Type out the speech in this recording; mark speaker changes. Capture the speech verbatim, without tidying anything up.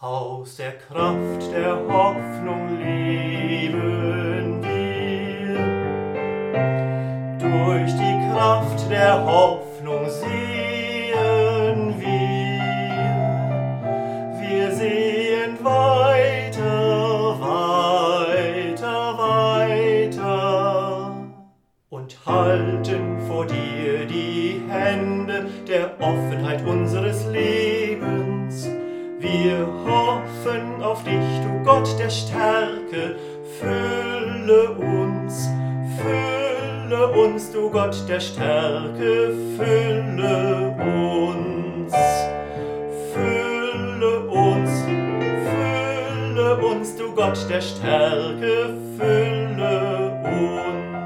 Speaker 1: Aus der Kraft der Hoffnung leben wir. Durch die Kraft der Hoffnung sehen wir. Wir sehen weiter, weiter, weiter und halten vor dir die Hände der Offenheit unseres Lebens. Wir hoffen auf dich, du Gott der Stärke, fülle uns, fülle uns, du Gott der Stärke, fülle uns, fülle uns, fülle uns, du Gott der Stärke, fülle uns.